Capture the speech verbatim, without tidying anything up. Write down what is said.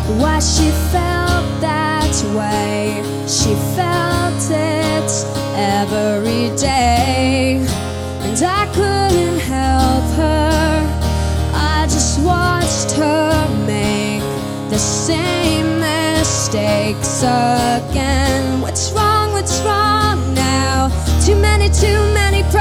why she felt that way. She felt it every day, and I couldn't help her. I just watched her make the same mistakes again. What's wrong, what's wrong now? Too many, too many